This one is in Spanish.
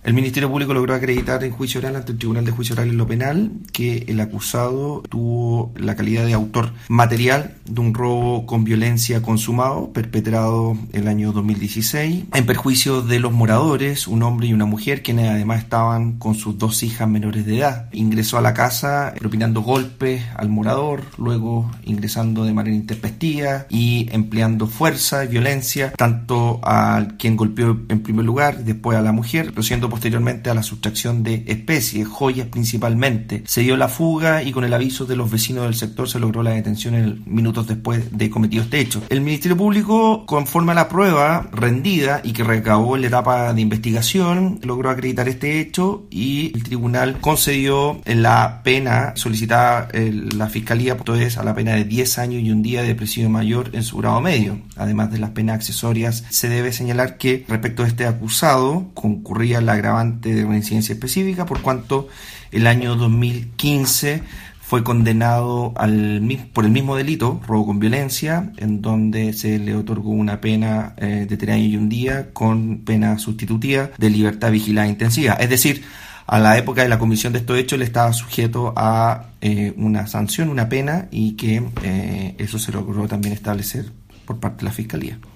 El Ministerio Público logró acreditar en juicio oral ante el Tribunal de Juicio Oral en lo Penal que el acusado tuvo la calidad de autor material de un robo con violencia consumado, perpetrado el año 2016, en perjuicio de los moradores, un hombre y una mujer, quienes además estaban con sus 2 hijas menores de edad. Ingresó a la casa propinando golpes al morador, luego ingresando de manera intempestiva y empleando fuerza y violencia, tanto a quien golpeó en primer lugar, después a la mujer, procediendo posteriormente a la sustracción de especies, joyas principalmente. Se dio la fuga y con el aviso de los vecinos del sector se logró la detención minutos después de cometido este hecho. El Ministerio Público, conforme a la prueba rendida y que recabó en la etapa de investigación, logró acreditar este hecho y el tribunal concedió la pena solicitada la Fiscalía, esto es a la pena de 10 años y un día de presidio mayor en su grado medio. Además de las penas accesorias, se debe señalar que respecto a este acusado concurría la agravante de una incidencia específica, por cuanto el año 2015 fue condenado por el mismo delito, robo con violencia, en donde se le otorgó una pena de 3 años y un día con pena sustitutiva de libertad vigilada intensiva. Es decir, a la época de la comisión de estos hechos él estaba sujeto a una sanción, una pena, y que eso se logró también establecer por parte de la Fiscalía.